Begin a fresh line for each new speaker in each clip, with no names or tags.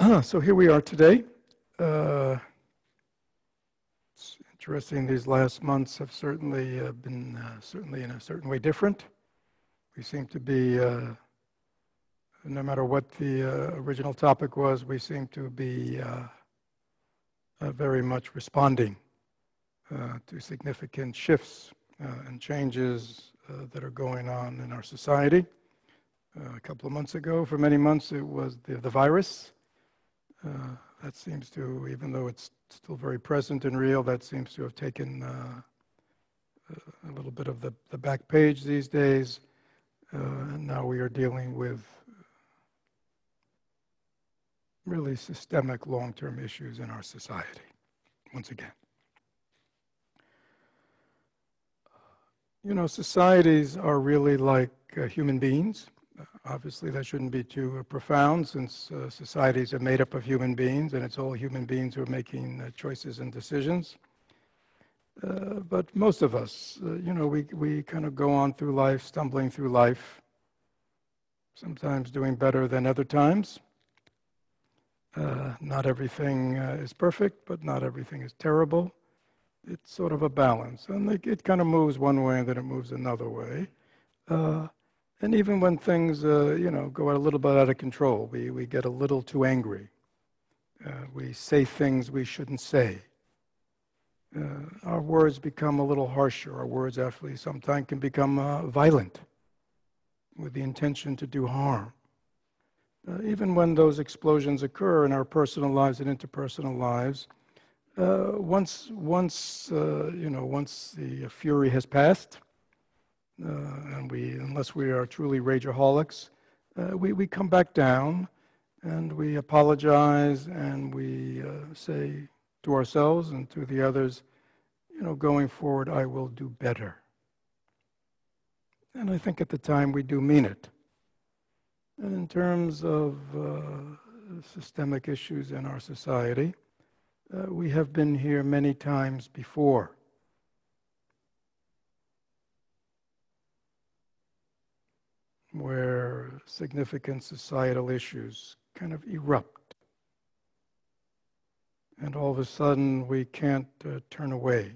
So here we are today. Uh, it's interesting. These last months have certainly been certainly in a certain way different. We seem to be, no matter what the original topic was, we seem to be very much responding to significant shifts and changes that are going on in our society. A couple of months ago, for many months, it was the virus. That seems to, even though it's still very present and real, that seems to have taken a little bit of the back page these days. And now we are dealing with really systemic long-term issues in our society, once again. You know, societies are really like human beings. Obviously, that shouldn't be too profound since societies are made up of human beings and it's all human beings who are making choices and decisions. But most of us, you know, we kind of go on through life, stumbling through life, sometimes doing better than other times. Not everything is perfect, but not everything is terrible. It's sort of a balance, and it kind of moves one way and then it moves another way. And even when things, you know, go a little bit out of control, we get a little too angry. We say things we shouldn't say. Our words become a little harsher. Our words actually sometimes can become violent with the intention to do harm. Even when those explosions occur in our personal lives and interpersonal lives, once the fury has passed, and unless we are truly rageaholics, we come back down and we apologize and we say to ourselves and to the others, you know, going forward, I will do better. And I think at the time we do mean it. And in terms of systemic issues in our society, we have been here many times before. Where significant societal issues kind of erupt. And all of a sudden we can't turn away.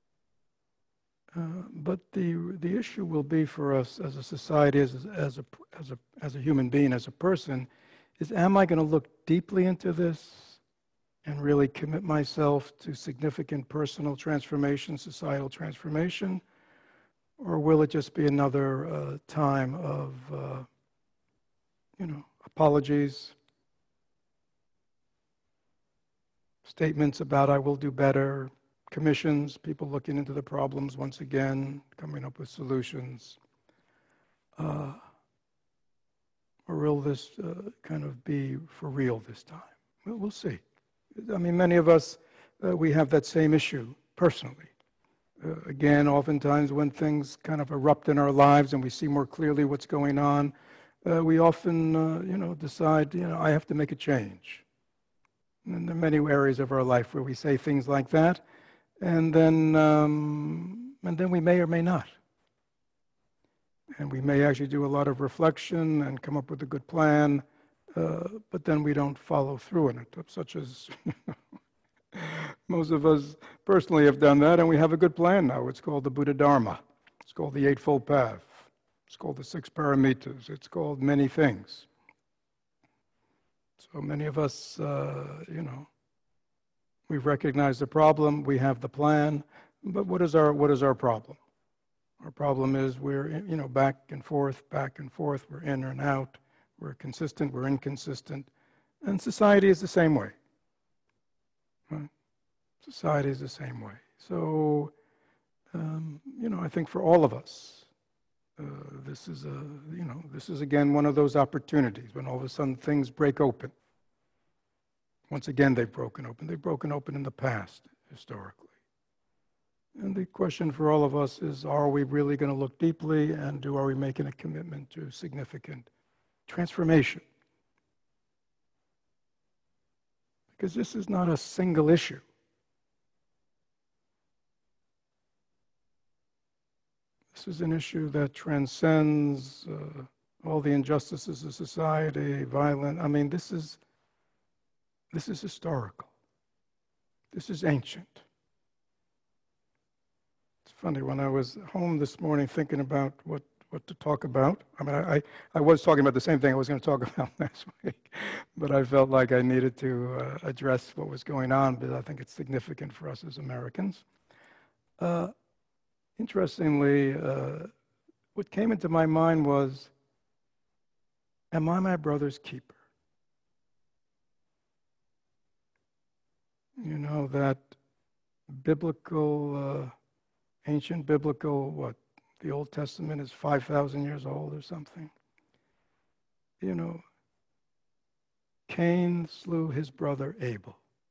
But the issue will be for us as a society, as a human being, as a person, is am I going to look deeply into this and really commit myself to significant personal transformation, societal transformation? Or will it just be another time of, you know, apologies, statements about I will do better, commissions, people looking into the problems once again, coming up with solutions? Or will this kind of be for real this time? Well, we'll see. I mean, many of us, we have that same issue personally. Again, oftentimes when things kind of erupt in our lives and we see more clearly what's going on, we often, you know, decide, you know, I have to make a change. And there are many areas of our life where we say things like that, and then we may or may not. And we may actually do a lot of reflection and come up with a good plan, but then we don't follow through on it, such as most of us personally have done that, and we have a good plan now. It's called the Buddha Dharma. It's called the Eightfold Path. It's called the Six Paramitas. It's called many things. So many of us, you know, we've recognized the problem, we have the plan, but what is our problem? Our problem is we're, you know, back and forth, we're in and out, we're consistent, we're inconsistent, and society is the same way. Right? Society is the same way. So, you know, I think for all of us, this is again one of those opportunities when all of a sudden things break open. Once again, they've broken open. They've broken open in the past, historically. And the question for all of us is, are we really going to look deeply and are we making a commitment to significant transformation? Because this is not a single issue. This is an issue that transcends all the injustices of society, violence. I mean, this is This is historical. This is ancient. It's funny, when I was home this morning thinking about what to talk about, I mean, I was talking about the same thing I was going to talk about last week, but I felt like I needed to address what was going on because I think it's significant for us as Americans. Interestingly, what came into my mind was, am I my brother's keeper? You know, that biblical, ancient biblical, what? The Old Testament is 5,000 years old or something. You know, Cain slew his brother Abel.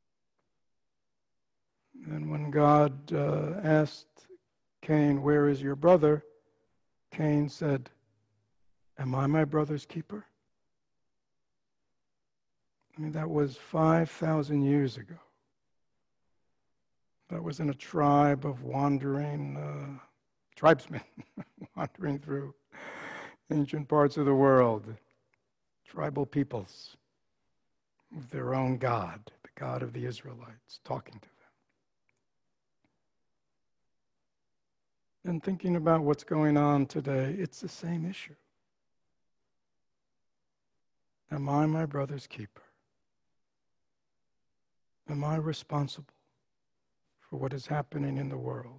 And when God asked Cain, where is your brother? Cain said, am I my brother's keeper? I mean, that was 5,000 years ago. That was in a tribe of wandering tribesmen wandering through ancient parts of the world, tribal peoples with their own God, the God of the Israelites, talking to them. And thinking about what's going on today, it's the same issue. Am I my brother's keeper? Am I responsible for what is happening in the world?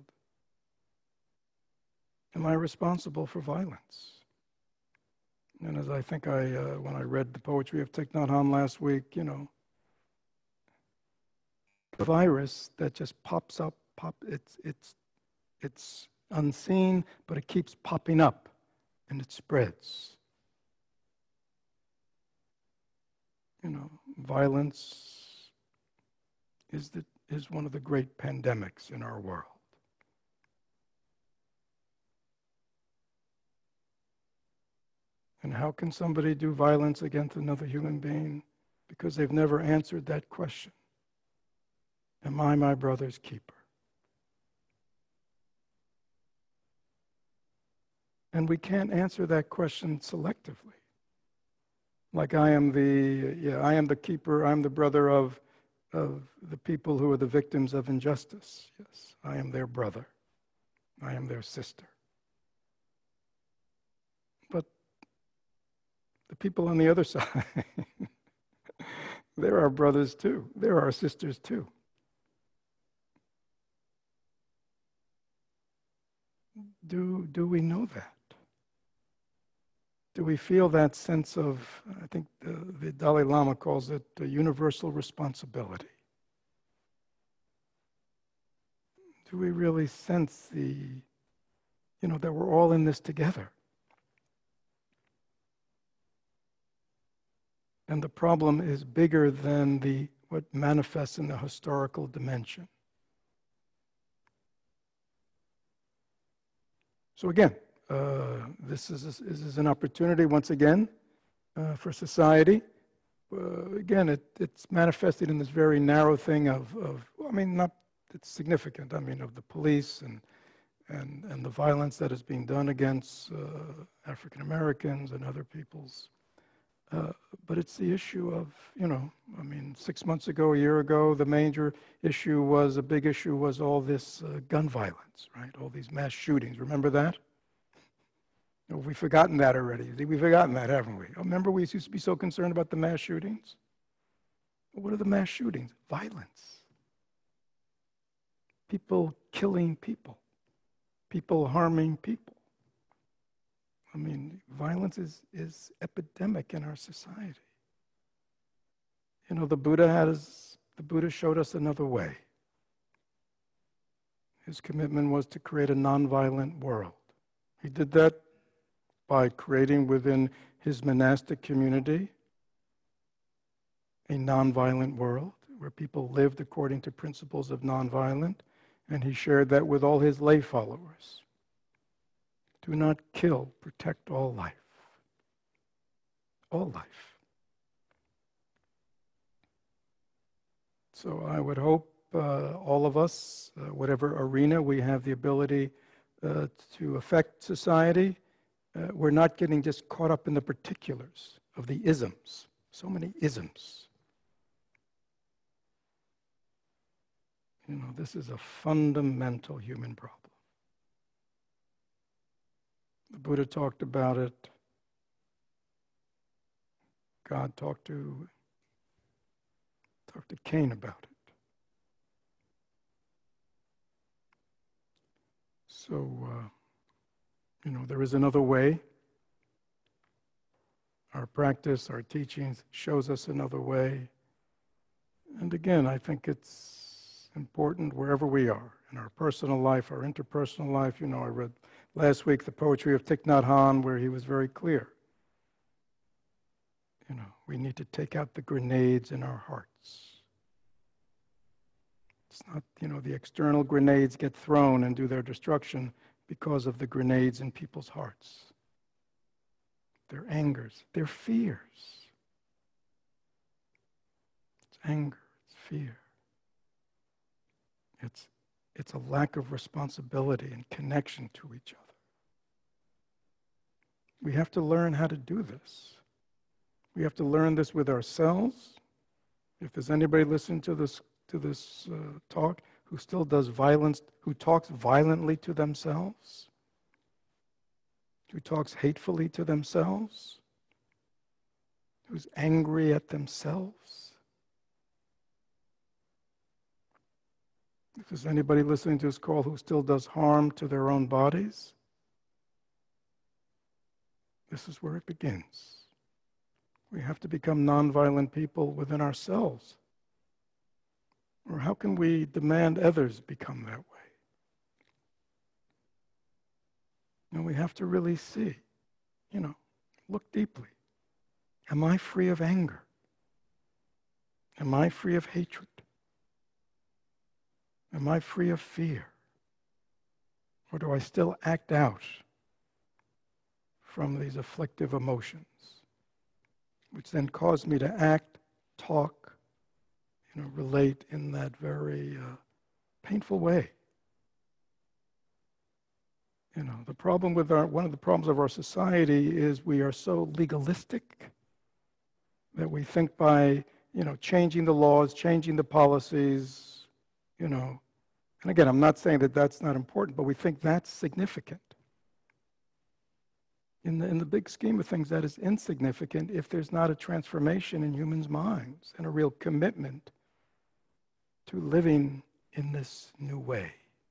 Am I responsible for violence? And as I think when I read the poetry of Thich Nhat Hanh last week, you know, the virus that just pops up, it's unseen, but it keeps popping up and it spreads. You know, violence is one of the great pandemics in our world. And how can somebody do violence against another human being? Because they've never answered that question. Am I my brother's keeper? And we can't answer that question selectively. Like I am the keeper, I'm the brother of the people who are the victims of injustice. Yes, I am their brother. I am their sister. But the people on the other side, they're our brothers too. They're our sisters too. Do we know that? Do we feel that sense of, I think the Dalai Lama calls it a universal responsibility? Do we really sense that we're all in this together? And the problem is bigger than what manifests in the historical dimension. So again, this is an opportunity once again for society. Again, it's manifested in this very narrow thing of it's significant. I mean, of the police and the violence that is being done against African Americans and other peoples. But it's the issue of, 6 months ago, a year ago, the major issue was, a big issue was all this gun violence, right? All these mass shootings. Remember that? We've forgotten that already. We've forgotten that, haven't we? Remember we used to be so concerned about the mass shootings? What are the mass shootings? Violence. People killing people. People harming people. I mean, violence is epidemic in our society. The Buddha showed us another way. His commitment was to create a nonviolent world. He did that by creating within his monastic community a nonviolent world where people lived according to principles of nonviolence, and he shared that with all his lay followers. Do not kill, protect all life. All life. So I would hope all of us, whatever arena we have the ability to affect society, we're not getting just caught up in the particulars of the isms. So many isms. This is a fundamental human problem. The Buddha talked about it. God talked to Cain about it. So, there is another way. Our practice, our teachings shows us another way. And again, I think it's important wherever we are, in our personal life, our interpersonal life. I read last week the poetry of Thich Nhat Hanh, where he was very clear. We need to take out the grenades in our hearts. It's not, the external grenades get thrown and do their destruction because of the grenades in people's hearts. Their angers, their fears. It's anger, it's fear. It's a lack of responsibility and connection to each other. We have to learn how to do this. We have to learn this with ourselves. If there's anybody listening to this talk who still does violence, who talks violently to themselves, who talks hatefully to themselves, who's angry at themselves. If there's anybody listening to this call who still does harm to their own bodies, this is where it begins. We have to become nonviolent people within ourselves. Or how can we demand others become that way? We have to really see, look deeply. Am I free of anger? Am I free of hatred? Am I free of fear? Or do I still act out from these afflictive emotions, which then cause me to act, talk, relate in that very painful way? The problem with one of the problems of our society is we are so legalistic that we think by, changing the laws, changing the policies, and again, I'm not saying that that's not important, but we think that's significant. In the big scheme of things, that is insignificant if there's not a transformation in humans' minds and a real commitment to living in this new way.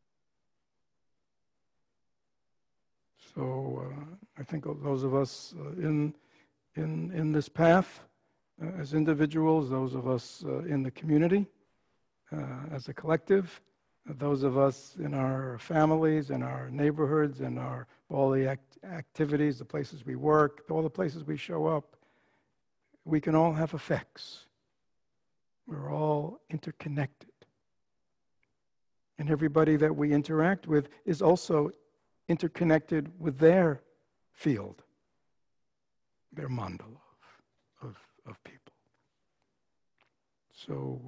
So I think those of us in this path, as individuals, those of us in the community, as a collective, those of us in our families, in our neighborhoods, in all the activities, the places we work, all the places we show up, we can all have effects. We're all interconnected. And everybody that we interact with is also interconnected with their field, their mandala of people. So,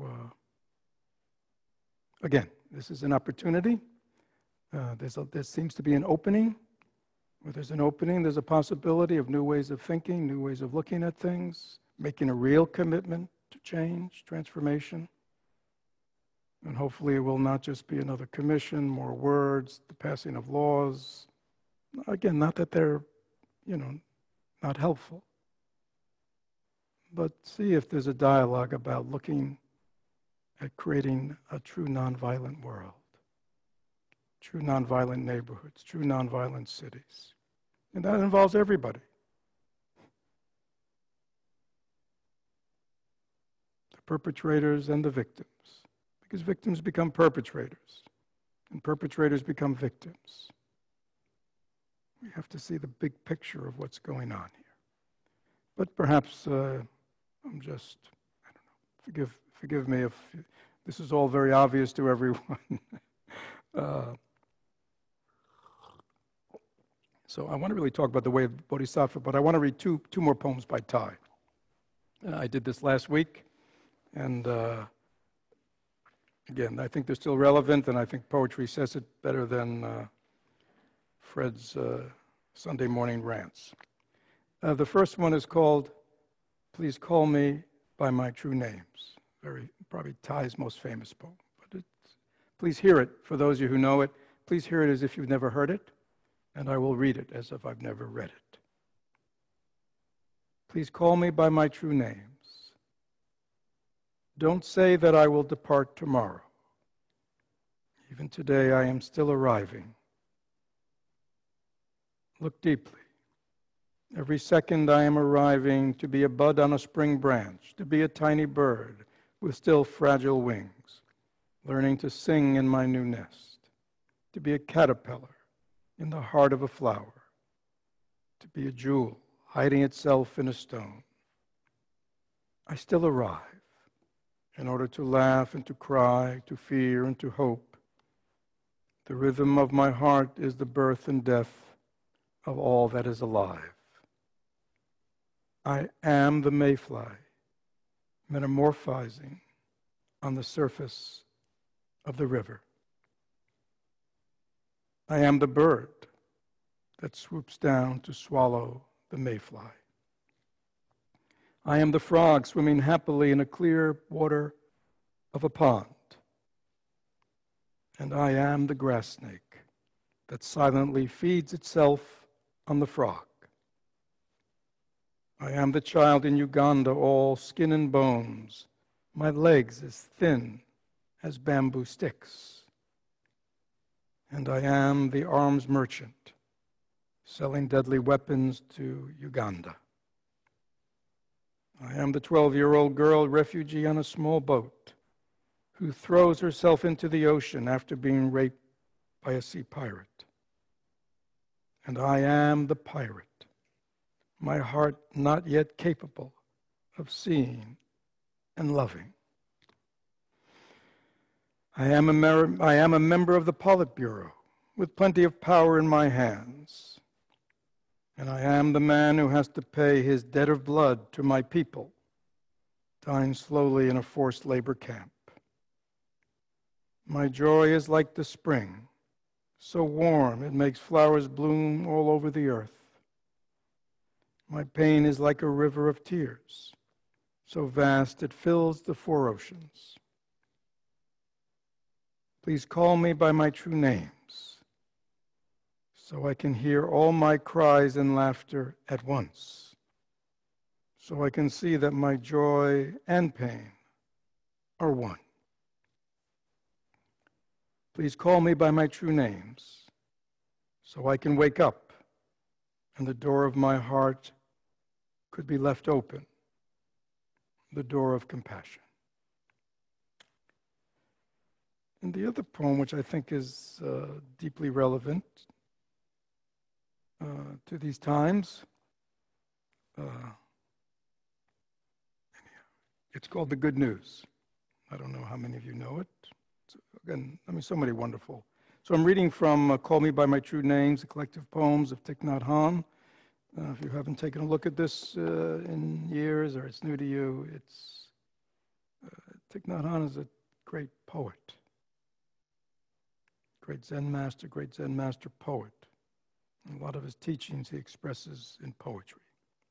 again, this is an opportunity. There seems to be an opening. Where there's an opening, there's a possibility of new ways of thinking, new ways of looking at things, making a real commitment to change, transformation. And hopefully it will not just be another commission, more words, the passing of laws. Again, not that they're, not helpful. But see if there's a dialogue about looking at creating a true nonviolent world, true nonviolent neighborhoods, true nonviolent cities. And that involves everybody. The perpetrators and the victims. Because victims become perpetrators, and perpetrators become victims. We have to see the big picture of what's going on here. But perhaps I'm just, I don't know, forgive me if this is all very obvious to everyone. So I want to really talk about the way of Bodhisattva, but I want to read two more poems by Thay. I did this last week, and again, I think they're still relevant, and I think poetry says it better than Fred's Sunday morning rants. The first one is called, Please Call Me by My True Names. Probably Thay's most famous poem, but Please hear it, for those of you who know it. Please hear it as if you've never heard it, and I will read it as if I've never read it. Please call me by my true names. Don't say that I will depart tomorrow. Even today I am still arriving. Look deeply. Every second I am arriving to be a bud on a spring branch, to be a tiny bird with still fragile wings, learning to sing in my new nest, to be a caterpillar in the heart of a flower, to be a jewel hiding itself in a stone. I still arrive in order to laugh and to cry, to fear and to hope. The rhythm of my heart is the birth and death of all that is alive. I am the mayfly, metamorphizing on the surface of the river. I am the bird that swoops down to swallow the mayfly. I am the frog swimming happily in a clear water of a pond. And I am the grass snake that silently feeds itself on the frog. I am the child in Uganda, all skin and bones, my legs as thin as bamboo sticks. And I am the arms merchant, selling deadly weapons to Uganda. I am the 12-year-old girl refugee on a small boat who throws herself into the ocean after being raped by a sea pirate. And I am the pirate, my heart not yet capable of seeing and loving. I am a member of the Politburo with plenty of power in my hands. And I am the man who has to pay his debt of blood to my people, dying slowly in a forced labor camp. My joy is like the spring, so warm it makes flowers bloom all over the earth. My pain is like a river of tears, so vast it fills the four oceans. Please call me by my true names, so I can hear all my cries and laughter at once, so I can see that my joy and pain are one. Please call me by my true names, so I can wake up and the door of my heart could be left open, the door of compassion. And the other poem, which I think is deeply relevant to these times, it's called The Good News. I don't know how many of you know it. Again, so many wonderful. So I'm reading from Call Me By My True Names, the collective poems of Thich Nhat Hanh. If you haven't taken a look at this in years or it's new to you, Thich Nhat Hanh is a great poet, great Zen master poet. And a lot of his teachings he expresses in poetry.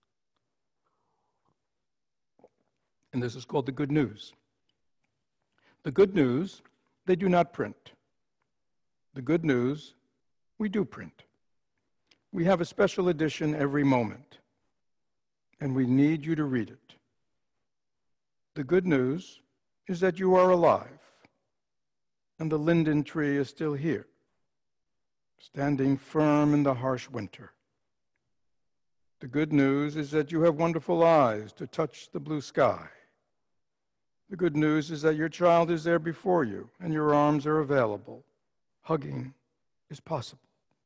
And this is called The Good News. The good news, they do not print. The good news, we do print. We have a special edition every moment, and we need you to read it. The good news is that you are alive, and the linden tree is still here, standing firm in the harsh winter. The good news is that you have wonderful eyes to touch the blue sky. The good news is that your child is there before you, and your arms are available. Hugging is possible.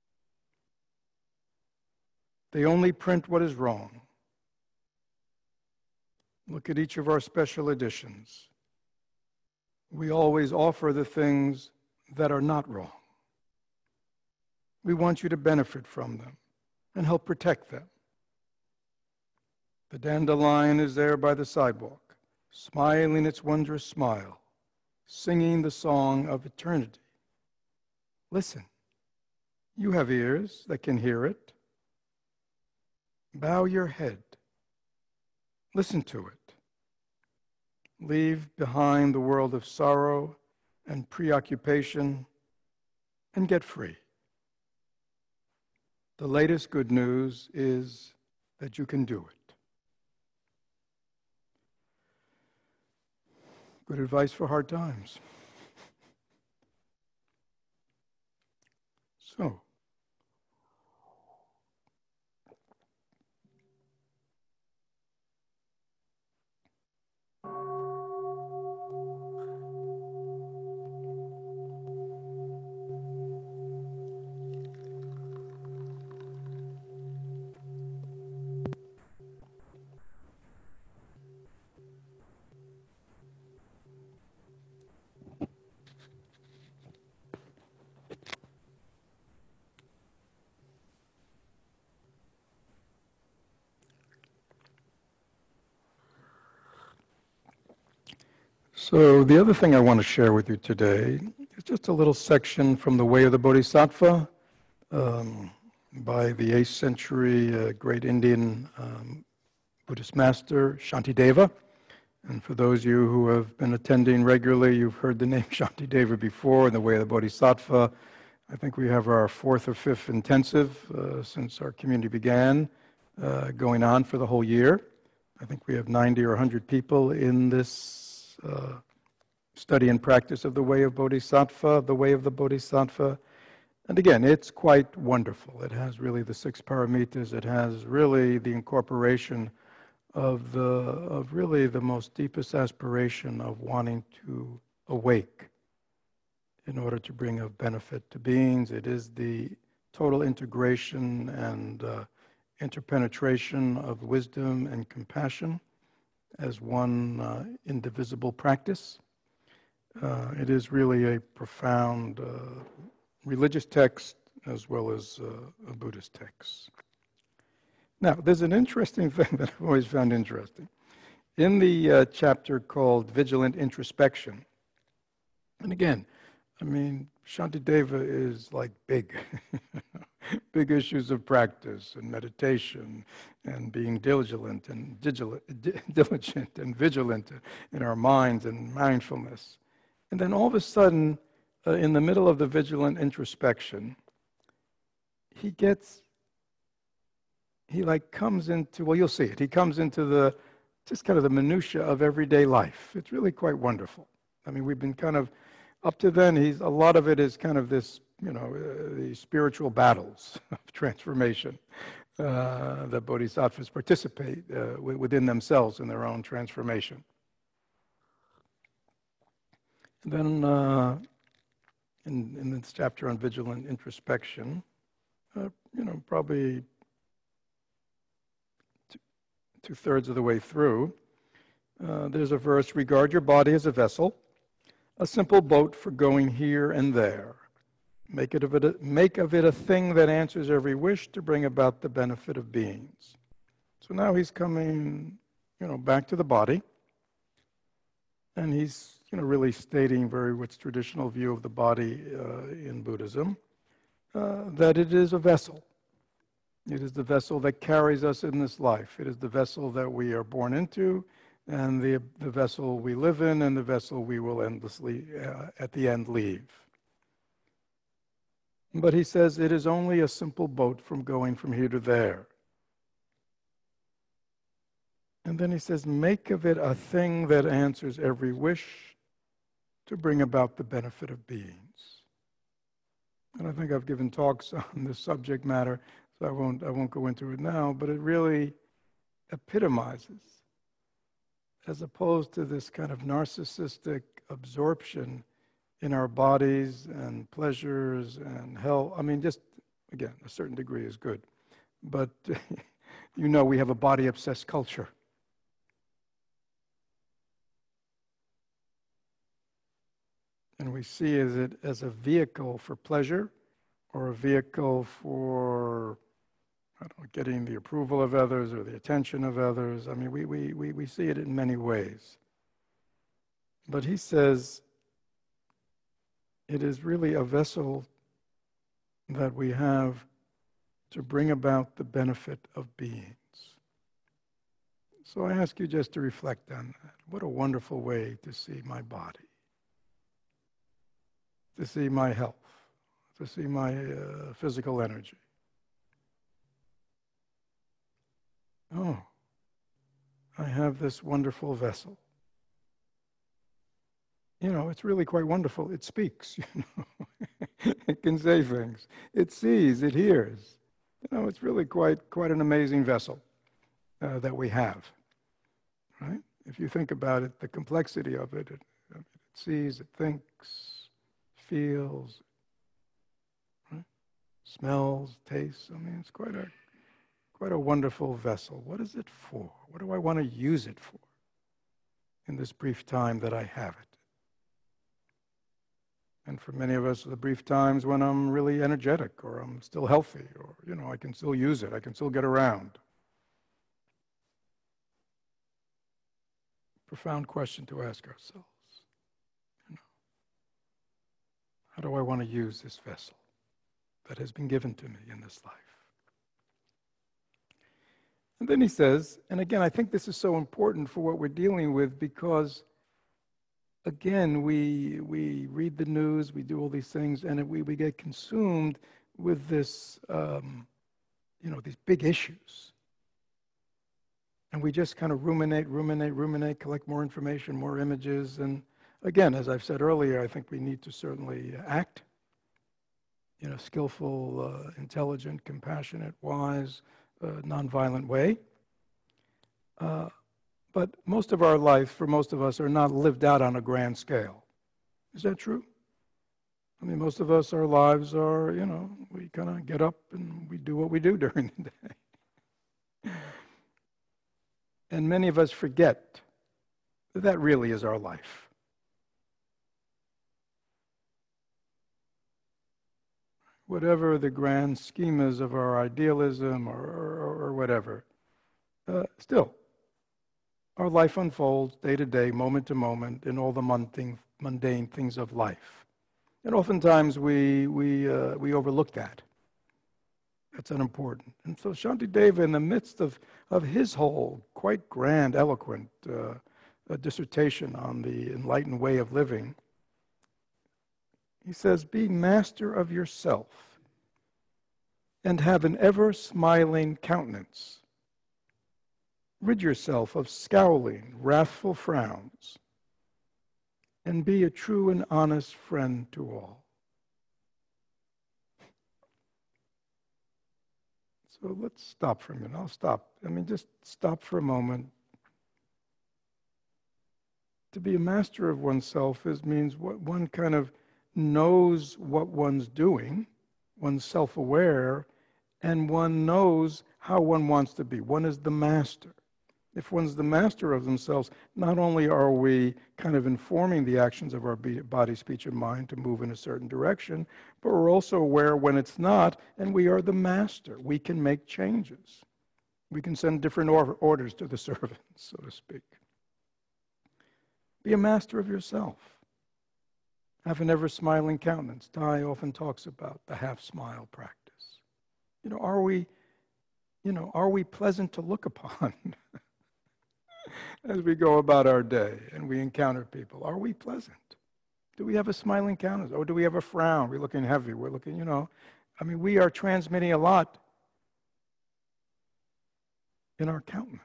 They only print what is wrong. Look at each of our special editions. We always offer the things that are not wrong. We want you to benefit from them and help protect them. The dandelion is there by the sidewalk, smiling its wondrous smile, singing the song of eternity. Listen, you have ears that can hear it. Bow your head. Listen to it. Leave behind the world of sorrow and preoccupation and get free. The latest good news is that you can do it. Good advice for hard times. So, So the other thing I want to share with you today is just a little section from The Way of the Bodhisattva by the 8th century great Indian Buddhist master Shantideva. And for those of you who have been attending regularly, you've heard the name Shantideva before in The Way of the Bodhisattva. I think we have our 4th or 5th intensive since our community began, going on for the whole year. I think we have 90 or 100 people in this study and practice of the Way of Bodhisattva, the Way of the Bodhisattva. And again, it's quite wonderful. It has really the 6 paramitas. It has really the incorporation of really the most deepest aspiration of wanting to awake in order to bring a benefit to beings. It is the total integration and interpenetration of wisdom and compassion as one indivisible practice. It is really a profound religious text as well as a Buddhist text. Now, there's an interesting thing that I've always found interesting. In the chapter called Vigilant Introspection, and again, I mean, Shantideva is like big, big issues of practice and meditation and being diligent and vigilant in our minds and mindfulness. And then all of a sudden, in the middle of the vigilant introspection, he comes into, well, you'll see it. He comes into just kind of the minutia of everyday life. It's really quite wonderful. I mean, we've been kind of, up to then, a lot of it is kind of this, the spiritual battles of transformation that bodhisattvas participate within themselves in their own transformation. And then in this chapter on vigilant introspection, probably 2/3 of the way through, there's a verse, regard your body as a vessel, a simple boat for going here and there. Make of it a thing that answers every wish to bring about the benefit of beings. So now he's coming, back to the body, and he's, really stating what's traditional view of the body in Buddhism, that it is a vessel. It is the vessel that carries us in this life. It is the vessel that we are born into, and the vessel we live in, and the vessel we will endlessly, at the end, leave. But he says it is only a simple boat from going from here to there. And then he says, make of it a thing that answers every wish to bring about the benefit of beings. And I think I've given talks on this subject matter, so I won't go into it now, but it really epitomizes, as opposed to this kind of narcissistic absorption in our bodies and pleasures and health. I mean, just, again, a certain degree is good. But, we have a body-obsessed culture. And we see it as a vehicle for pleasure or a vehicle for, getting the approval of others or the attention of others. I mean, we see it in many ways. But he says it is really a vessel that we have to bring about the benefit of beings. So I ask you just to reflect on that. What a wonderful way to see my body. to see my health, to see my physical energy. Oh, I have this wonderful vessel. You know, it's really quite wonderful. It speaks, you know. It can say things. It sees, it hears. You know, it's really quite an amazing vessel that we have, right? If you think about it, the complexity of it, it sees, it thinks, feels, right? Smells, tastes. I mean, it's quite a wonderful vessel. What is it for? What do I want to use it for in this brief time that I have it? And for many of us, the brief times when I'm really energetic or I'm still healthy or, you know, I can still use it. I can still get around. Profound question to ask ourselves. You know, how do I want to use this vessel that has been given to me in this life? And then he says, and again, I think this is so important for what we're dealing with because, again, we read the news, we do all these things, and we get consumed with this, you know, these big issues. And we just kind of ruminate, collect more information, more images. And again, as I've said earlier, I think we need to certainly act in a skillful, intelligent, compassionate, wise, nonviolent way. But most of our life, for most of us, are not lived out on a grand scale. Is that true? I mean, most of us, our lives are, you know, we kind of get up and we do what we do during the day. And many of us forget that that really is our life. Whatever the grand scheme is of our idealism or whatever, still, our life unfolds day to day, moment to moment, in all the mundane things of life. And oftentimes we overlook that. That's unimportant. And so Shantideva, in the midst of his whole quite grand, eloquent dissertation on the enlightened way of living, he says, be master of yourself and have an ever-smiling countenance. Rid yourself of scowling, wrathful frowns, and be a true and honest friend to all. So let's stop for a minute. I'll stop. I mean, just stop for a moment. To be a master of oneself means what one kind of knows what one's doing, one's self-aware, and one knows how one wants to be. One is the master. If one's the master of themselves, not only are we kind of informing the actions of our body, speech, and mind to move in a certain direction, but we're also aware when it's not, and we are the master. We can make changes. We can send different orders to the servants, so to speak. Be a master of yourself. Have an ever-smiling countenance. Thay often talks about the half-smile practice. You know, are we pleasant to look upon? As we go about our day and we encounter people, are we pleasant? Do we have a smiling countenance? Or do we have a frown? We're looking heavy. We're looking, you know, I mean, we are transmitting a lot in our countenance.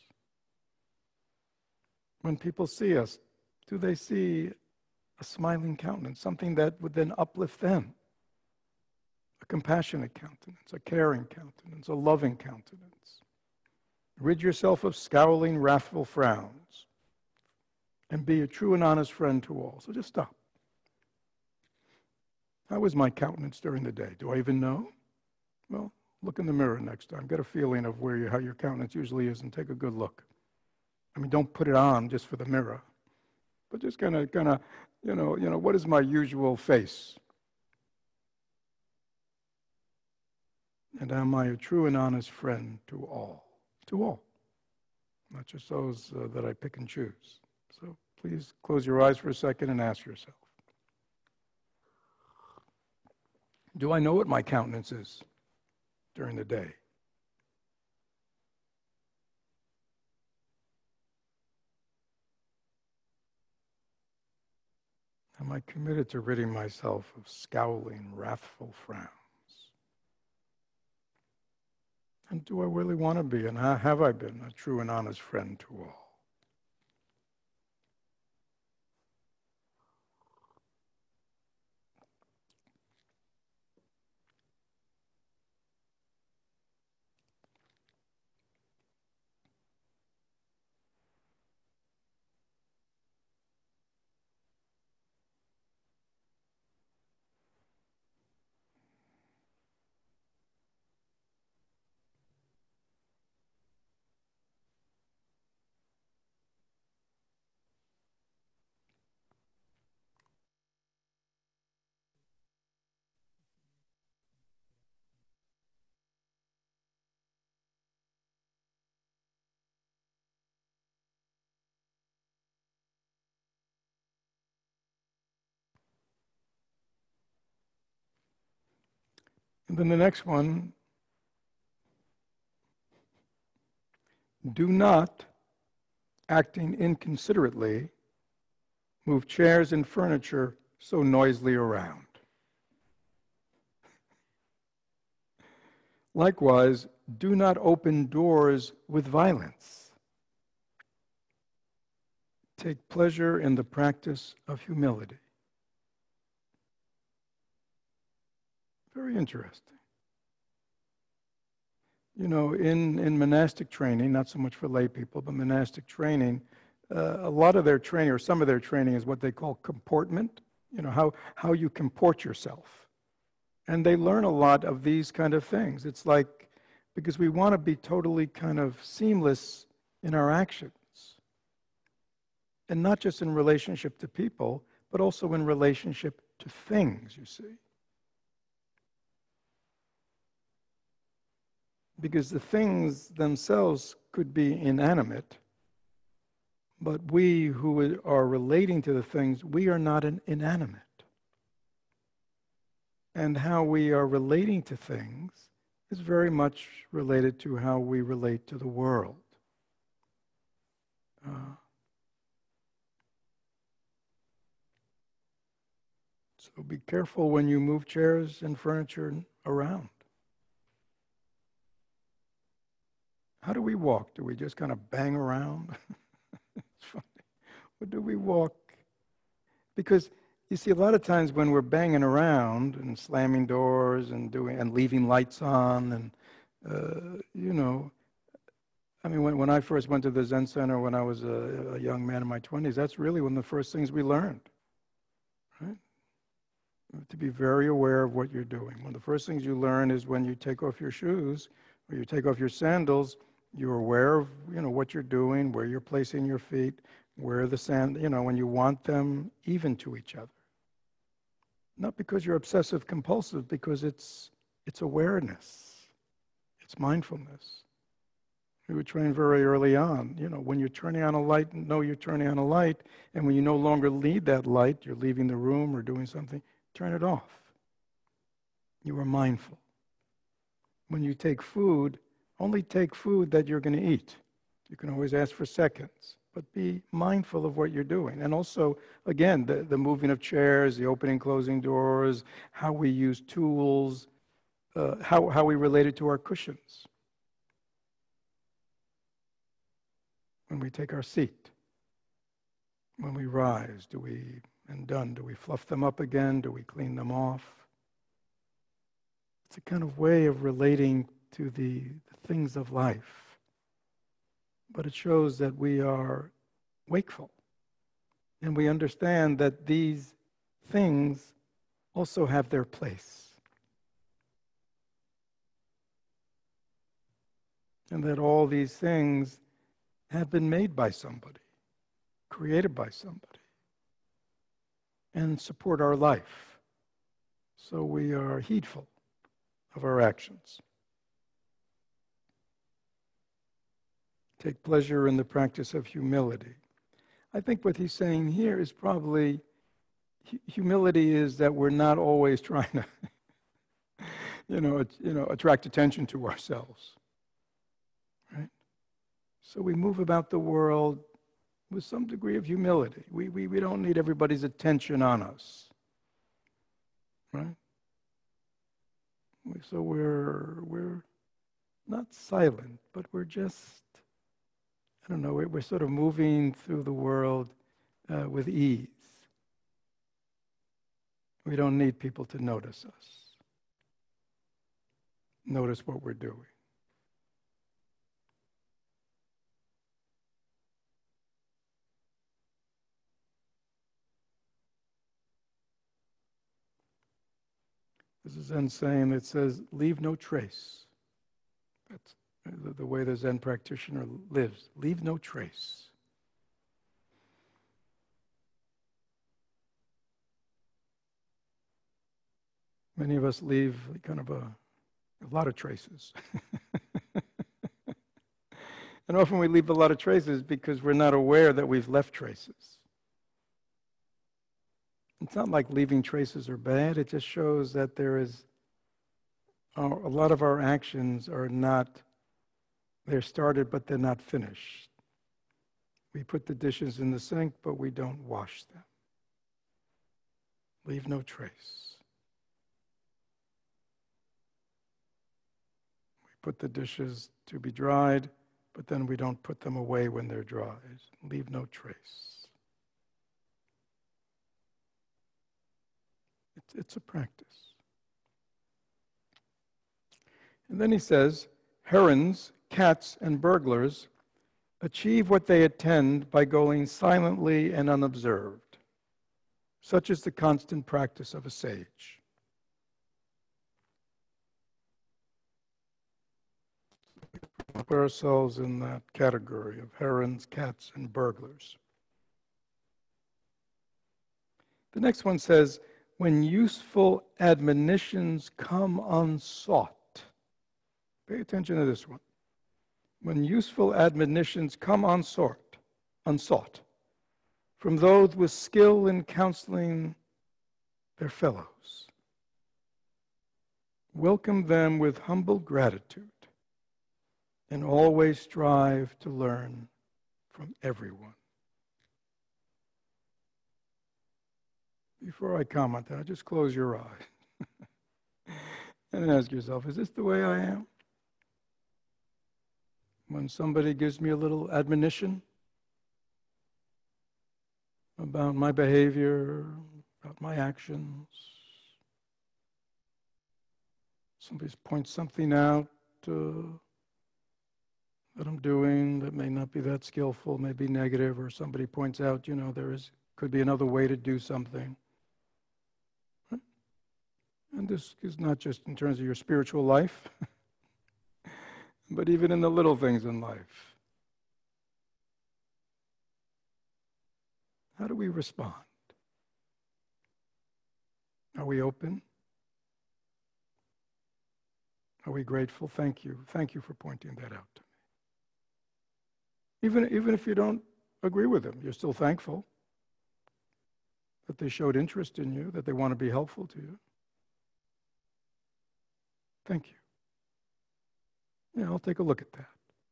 When people see us, do they see a smiling countenance, something that would then uplift them? A compassionate countenance, a caring countenance, a loving countenance. Rid yourself of scowling, wrathful frowns, and be a true and honest friend to all. So just stop. How is my countenance during the day? Do I even know? Well, look in the mirror next time. Get a feeling of how your countenance usually is, and take a good look. I mean, don't put it on just for the mirror, but just kind of, you know, what is my usual face? And am I a true and honest friend to all? To all, not just those that I pick and choose. So please close your eyes for a second and ask yourself, do I know what my countenance is during the day? Am I committed to ridding myself of scowling, wrathful frowns? And do I really want to be, and have I been, a true and honest friend to all? And then the next one, do not, acting inconsiderately, move chairs and furniture so noisily around. Likewise, do not open doors with violence. Take pleasure in the practice of humility. Very interesting. You know, in monastic training, not so much for lay people, but monastic training, a lot of their training, or some of their training, is what they call comportment. You know, how you comport yourself. And they learn a lot of these kind of things. It's like, because we want to be totally kind of seamless in our actions. And not just in relationship to people, but also in relationship to things, you see. Because the things themselves could be inanimate, but we who are relating to the things, we are not inanimate. And how we are relating to things is very much related to how we relate to the world. So be careful when you move chairs and furniture around. How do we walk? Do we just kind of bang around? It's funny. Or do we walk? Because you see, a lot of times when we're banging around and slamming doors and leaving lights on, and you know, I mean, when I first went to the Zen Center when I was a young man in my 20s, that's really one of the first things we learned, right? To be very aware of what you're doing. One of the first things you learn is when you take off your shoes or you take off your sandals, you're aware of, you know, what you're doing, where you're placing your feet, where the sand, you know, when you want them even to each other. Not because you're obsessive compulsive, because it's awareness, it's mindfulness. We were trained very early on, you know, when you're turning on a light, know you're turning on a light, and when you no longer need that light, you're leaving the room or doing something, turn it off. You are mindful. When you take food, only take food that you're going to eat. You can always ask for seconds, but be mindful of what you're doing. And also, again, the moving of chairs, the opening, closing doors, how we use tools, how we relate it to our cushions. When we take our seat, when we rise, do we fluff them up again? Do we clean them off? It's a kind of way of relating to the things of life. But it shows that we are wakeful. And we understand that these things also have their place. And that all these things have been made by somebody, created by somebody, and support our life. So we are heedful of our actions. Take pleasure in the practice of humility. I think what he's saying here is probably humility is that we're not always trying to, attract attention to ourselves, right? So we move about the world with some degree of humility. We don't need everybody's attention on us, right? So we're not silent, but we're just, I don't know, we're sort of moving through the world with ease. We don't need people to notice us, notice what we're doing. This is Zen saying that says, leave no trace. That's the way the Zen practitioner lives. Leave no trace. Many of us leave kind of a lot of traces. And often we leave a lot of traces because we're not aware that we've left traces. It's not like leaving traces are bad. It just shows that there is a lot of our actions are not, they're started, but they're not finished. We put the dishes in the sink, but we don't wash them. Leave no trace. We put the dishes to be dried, but then we don't put them away when they're dry. Leave no trace. It's a practice. And then he says, herons, cats, and burglars achieve what they attend by going silently and unobserved. Such is the constant practice of a sage. We put ourselves in that category of herons, cats, and burglars. The next one says, when useful admonitions come unsought. Pay attention to this one. When useful admonitions come unsought, from those with skill in counseling their fellows, welcome them with humble gratitude and always strive to learn from everyone. Before I comment, just close your eye and ask yourself, is this the way I am? When somebody gives me a little admonition about my behavior, about my actions, somebody points something out that I'm doing that may not be that skillful, may be negative, or somebody points out, could be another way to do something. And this is not just in terms of your spiritual life, but even in the little things in life. How do we respond? Are we open? Are we grateful? Thank you. Thank you for pointing that out to me. Even if you don't agree with them, you're still thankful that they showed interest in you, that they want to be helpful to you. Thank you. Yeah, I'll take a look at that.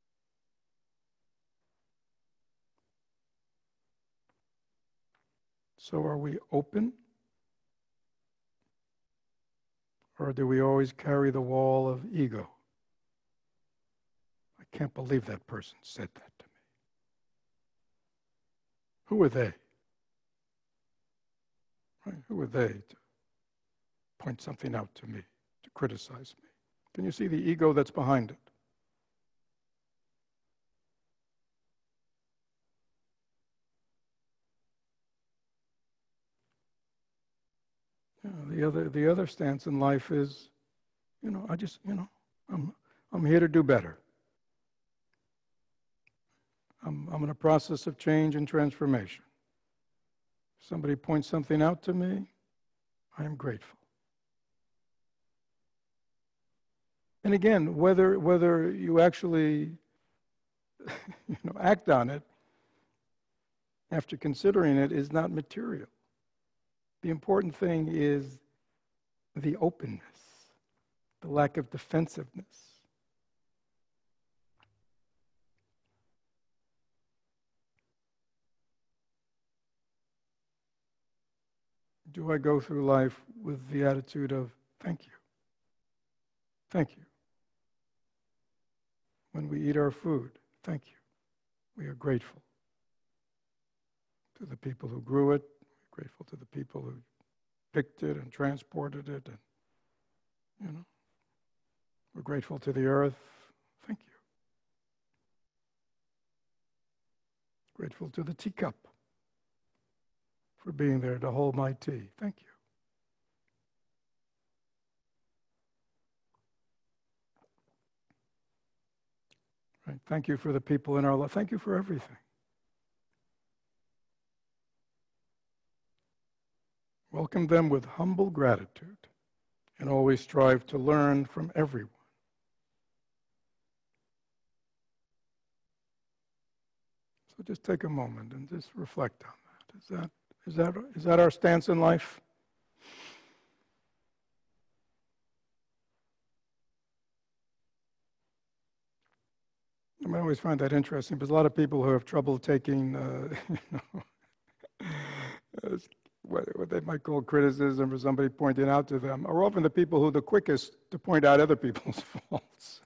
So are we open? Or do we always carry the wall of ego? I can't believe that person said that to me. Who are they? Right? Who are they to point something out to me, to criticize me? Can you see the ego that's behind it? The other stance in life is, I'm here to do better. I'm in a process of change and transformation. If somebody points something out to me, I am grateful. And again, whether you actually act on it after considering it is not material. The important thing is the openness, the lack of defensiveness. Do I go through life with the attitude of, thank you, thank you? When we eat our food, thank you. We are grateful to the people who grew it, we're grateful to the people who picked it and transported it, and, we're grateful to the earth. Thank you. Grateful to the teacup for being there to hold my tea. Thank you. Right. Thank you for the people in our life. Thank you for everything. Welcome them with humble gratitude and always strive to learn from everyone. So just take a moment and just reflect on that. Is that our stance in life? I always find that interesting because a lot of people who have trouble taking, what they might call criticism or somebody pointing out to them are often the people who are the quickest to point out other people's faults.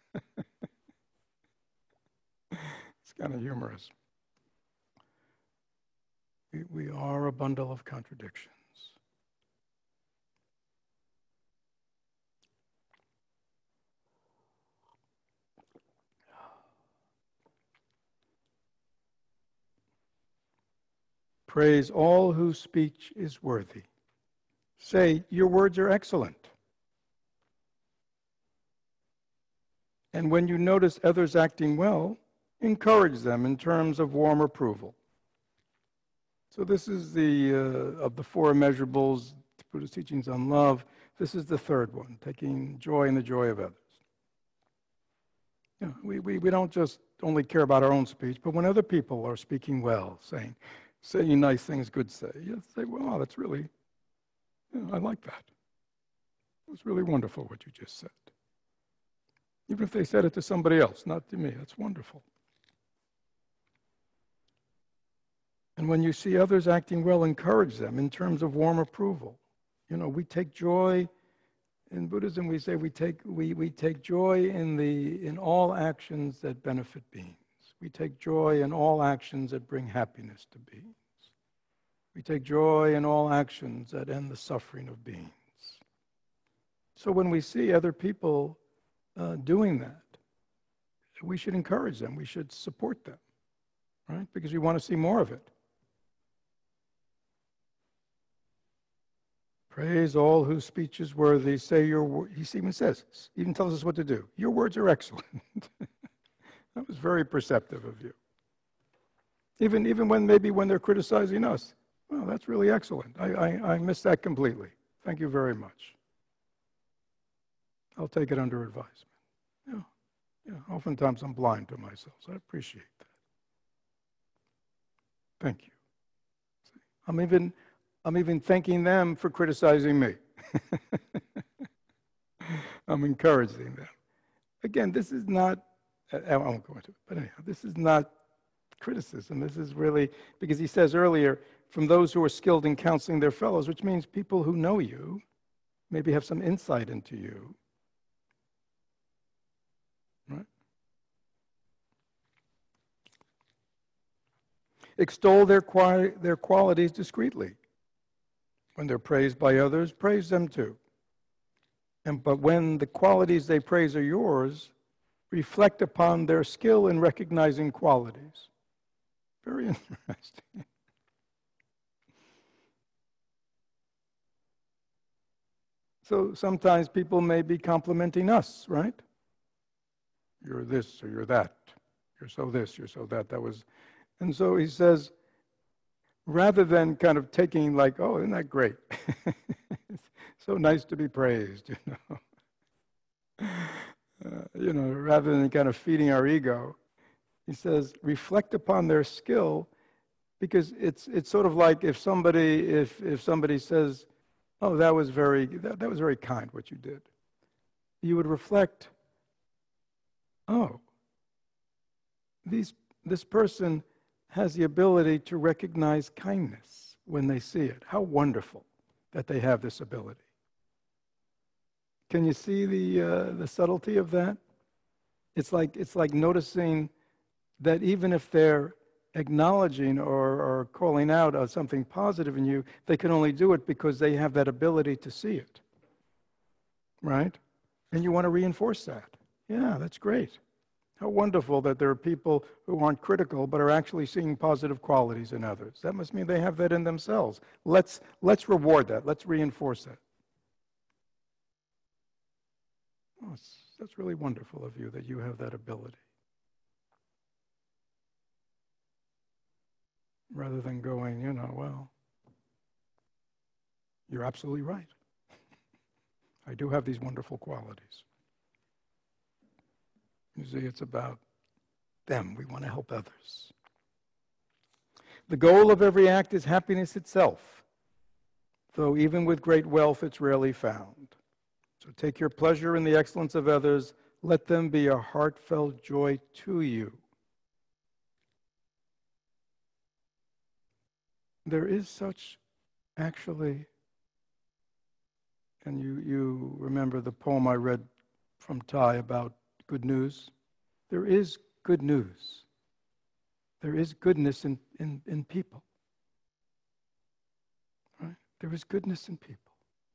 It's kind of humorous. We are a bundle of contradictions. Praise all whose speech is worthy. Say, your words are excellent. And when you notice others acting well, encourage them in terms of warm approval. So this is of the four immeasurables, Buddha's teachings on love, this is the third one, taking joy in the joy of others. We don't just only care about our own speech, but when other people are speaking well, saying nice things, good say, you say, wow, that's really, I like that. It was really wonderful what you just said. Even if they said it to somebody else, not to me, that's wonderful. And when you see others acting well, encourage them in terms of warm approval. We take joy, in Buddhism we say we take joy in all actions that benefit beings. We take joy in all actions that bring happiness to beings. We take joy in all actions that end the suffering of beings. So when we see other people doing that, we should encourage them. We should support them, right? Because we want to see more of it. Praise all whose speech is worthy. Say he even says, even tells us what to do. Your words are excellent. That was very perceptive of you. Even when they're criticizing us. Well, that's really excellent. I missed that completely. Thank you very much. I'll take it under advisement. Yeah. Oftentimes I'm blind to myself, so I appreciate that. Thank you. I'm even thanking them for criticizing me. I'm encouraging them. Again, this is not, I won't go into it, but anyhow, this is not criticism. This is really, because he says earlier, from those who are skilled in counseling their fellows, which means people who know you, maybe have some insight into you, right? Extol their qualities discreetly. When they're praised by others, praise them too. But when the qualities they praise are yours, reflect upon their skill in recognizing qualities. Very interesting. So sometimes people may be complimenting us, right? You're this or you're that. You're so this, you're so that. And so he says, rather than kind of taking like, oh, isn't that great? So nice to be praised, rather than kind of feeding our ego, he says, reflect upon their skill, because it's sort of like if somebody says, oh, that was very kind what you did. You would reflect, oh, this person has the ability to recognize kindness when they see it. How wonderful. that they have this ability. Can you see the subtlety of that? It's like noticing that even if they're acknowledging or calling out something positive in you, they can only do it because they have that ability to see it, right? And you want to reinforce that. Yeah, that's great. How wonderful that there are people who aren't critical but are actually seeing positive qualities in others. That must mean they have that in themselves. Let's reward that. Let's reinforce that. Oh, that's really wonderful of you that you have that ability. Rather than going, well, you're absolutely right. I do have these wonderful qualities. You see, it's about them. We want to help others. The goal of every act is happiness itself, though even with great wealth, it's rarely found. So take your pleasure in the excellence of others. Let them be a heartfelt joy to you. There is such, actually, and you remember the poem I read from Thai about good news? There is good news. There is goodness in people. Right? There is goodness in people.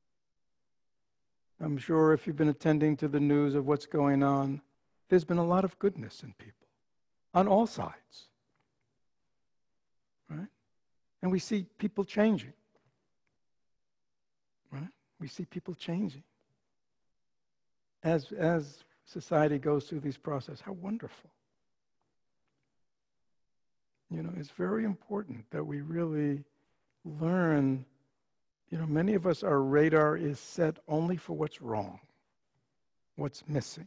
I'm sure if you've been attending to the news of what's going on, there's been a lot of goodness in people on all sides. Right? And we see people changing. Right? We see people changing. As society goes through these processes, how wonderful. It's very important that we really learn. Many of us, our radar is set only for what's wrong, what's missing.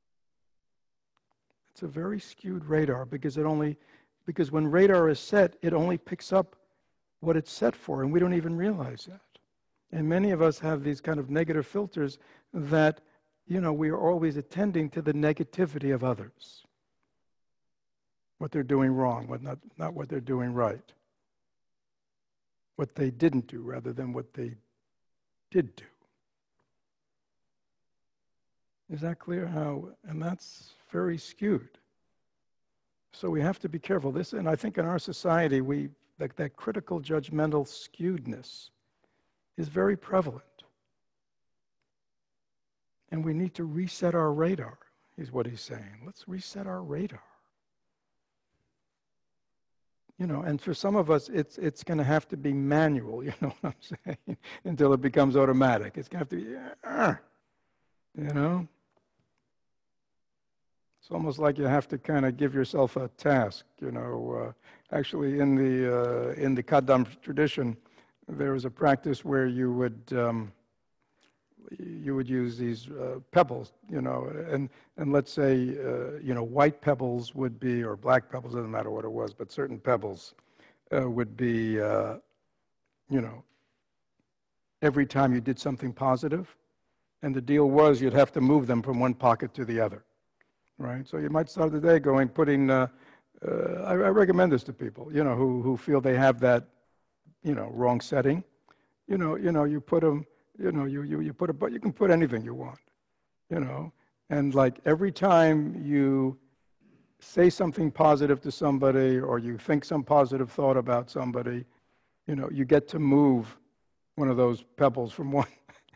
It's a very skewed radar because when radar is set, it only picks up what it's set for, and we don't even realize that. And many of us have these kind of negative filters that, we are always attending to the negativity of others. What they're doing wrong, not what they're doing right. What they didn't do rather than what they did do. Is that clear? And that's very skewed. So we have to be careful. And I think in our society, that critical judgmental skewedness is very prevalent. And we need to reset our radar, is what he's saying. Let's reset our radar. And for some of us, it's going to have to be manual, you know what I'm saying, until it becomes automatic. It's going to have to be, It's almost like you have to kind of give yourself a task, Actually, in the Kadam tradition, there was a practice where you would use these pebbles, and let's say, white pebbles would be, or black pebbles, doesn't matter what it was, but certain pebbles would be, every time you did something positive, and the deal was you'd have to move them from one pocket to the other, right? So you might start the day putting, I recommend this to people, who feel they have that, wrong setting. You put them, you put but you can put anything you want, and like every time you say something positive to somebody or you think some positive thought about somebody, you get to move one of those pebbles from one,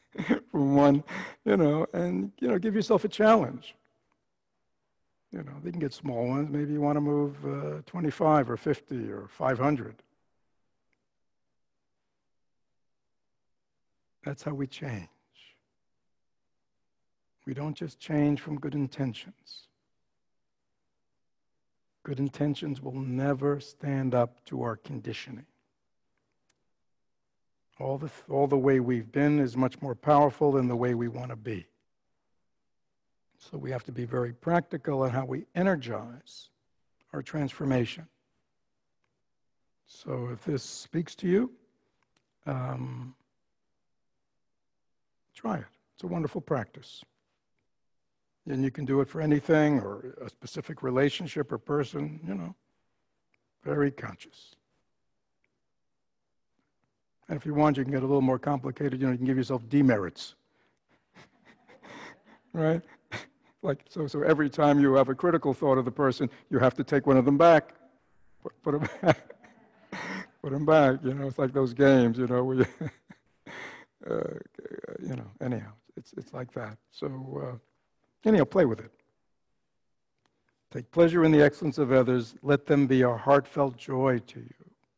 and, give yourself a challenge. They can get small ones. Maybe you want to move 25 or 50 or 500. That's how we change. We don't just change from good intentions. Good intentions will never stand up to our conditioning. All the way we've been is much more powerful than the way we want to be. So we have to be very practical in how we energize our transformation. So if this speaks to you, try it. It's a wonderful practice. And you can do it for anything or a specific relationship or person, very conscious. And if you want, you can get a little more complicated. You know, you can give yourself demerits, right? Like, so every time you have a critical thought of the person, you have to take one of them back, put them back, put them back. You know, it's like those games, you know, where you, you know, anyhow, it's like that. So, anyhow, play with it. Take pleasure in the excellence of others. Let them be a heartfelt joy to you.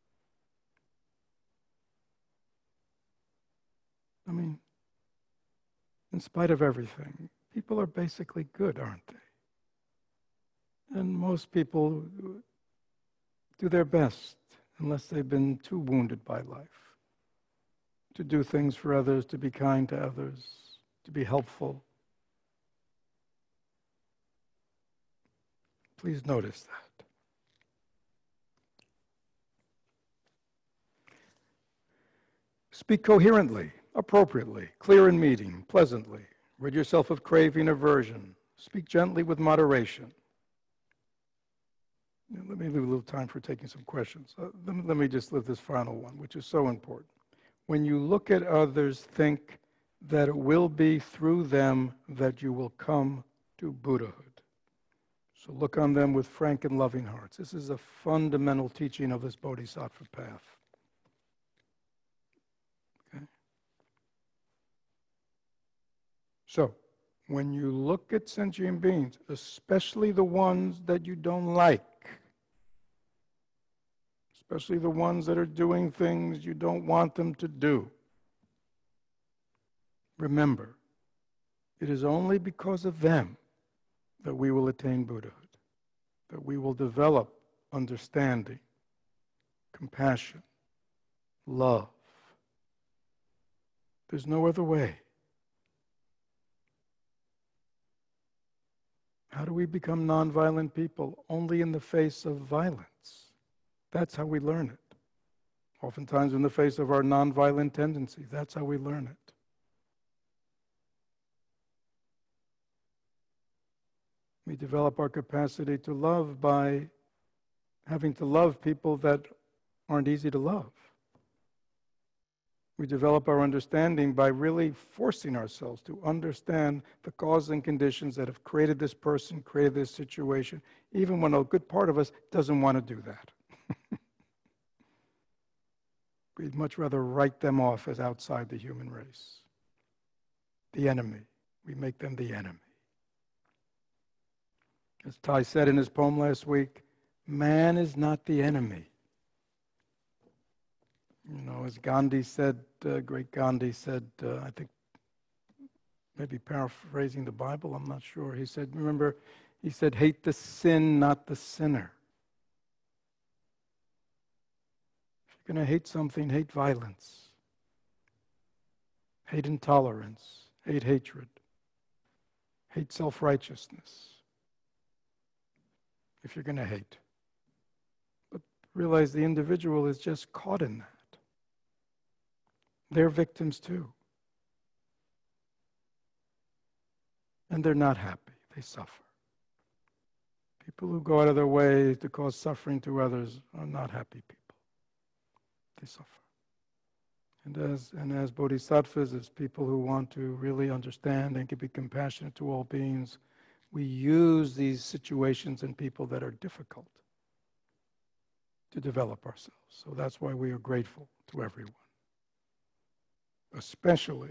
I mean, in spite of everything, people are basically good, aren't they? And most people do their best, unless they've been too wounded by life, to do things for others, to be kind to others, to be helpful. Please notice that. Speak coherently, appropriately, clear in meeting, pleasantly. Rid yourself of craving, aversion. Speak gently with moderation. Let me leave a little time for taking some questions. Let me just leave this final one, which is so important. When you look at others, think that it will be through them that you will come to Buddhahood. So look on them with frank and loving hearts. This is a fundamental teaching of this Bodhisattva path. Okay? So, when you look at sentient beings, especially the ones that you don't like, especially the ones that are doing things you don't want them to do, remember, it is only because of them that we will attain Buddhahood, that we will develop understanding, compassion, love. There's no other way. How do we become nonviolent people? Only in the face of violence. That's how we learn it. Oftentimes in the face of our nonviolent tendencies, that's how we learn it. We develop our capacity to love by having to love people that aren't easy to love. We develop our understanding by really forcing ourselves to understand the causes and conditions that have created this person, created this situation, even when a good part of us doesn't want to do that. We'd much rather write them off as outside the human race. The enemy. We make them the enemy. As Ty said in his poem last week, man is not the enemy. You know, as Gandhi said, great Gandhi said, I think, maybe paraphrasing the Bible, I'm not sure. He said, remember, he said, hate the sin, not the sinner. If you're going to hate something, hate violence, hate intolerance, hate hatred, hate self-righteousness. If you're going to hate. But realize the individual is just caught in that. They're victims too. And they're not happy. They suffer. People who go out of their way to cause suffering to others are not happy people. They suffer. And as bodhisattvas, as people who want to really understand and can be compassionate to all beings, we use these situations and people that are difficult to develop ourselves. So that's why we are grateful to everyone. Especially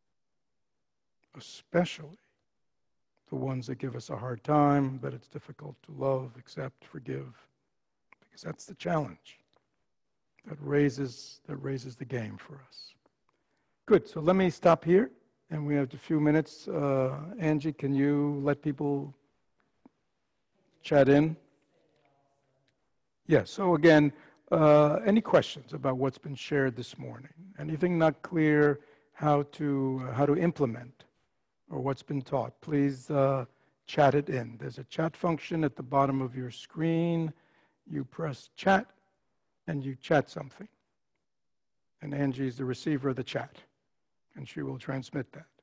the ones that give us a hard time, that it's difficult to love, accept, forgive, because that's the challenge that raises the game for us. Good, so let me stop here. And we have a few minutes. Angie, can you let people chat in? Yeah, so again, any questions about what's been shared this morning? Anything not clear how to implement or what's been taught? Please chat it in. There's a chat function at the bottom of your screen. You press chat and you chat something. And Angie is the receiver of the chat, and she will transmit that.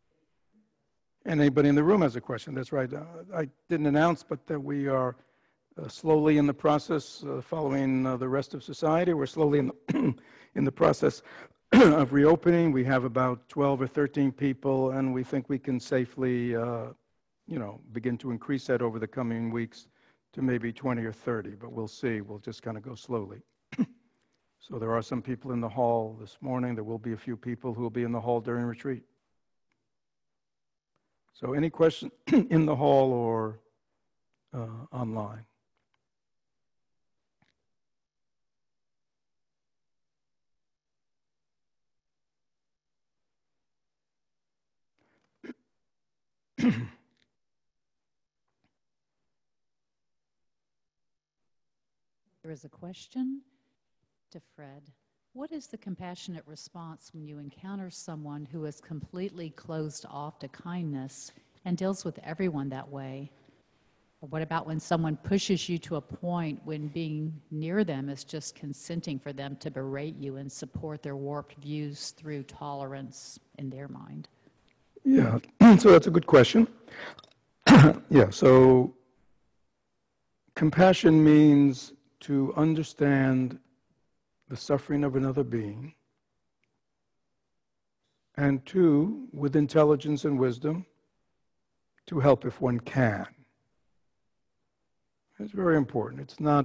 And anybody in the room has a question, that's right. I didn't announce, but that we are slowly in the process, following the rest of society. We're slowly in the, in the process of reopening. We have about 12 or 13 people, and we think we can safely, you know, begin to increase that over the coming weeks to maybe 20 or 30, but we'll see. We'll just kind of go slowly. So there are some people in the hall this morning. There will be a few people who will be in the hall during retreat. So any question in the hall or online?
There is a question to Fred. What is the compassionate response when you encounter someone who is completely closed off to kindness and deals with everyone that way? Or what about when someone pushes you to a point when being near them is just consenting for them to berate you and support their warped views through tolerance in their mind?
Yeah, so that's a good question. Yeah, so compassion means to understand the suffering of another being, and two, with intelligence and wisdom, to help if one can. It's very important. It's not,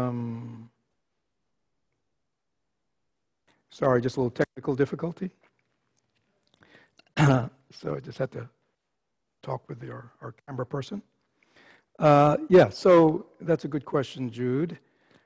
sorry, just a little technical difficulty. So I just had to talk with our camera person. Yeah, so that's a good question, Jude.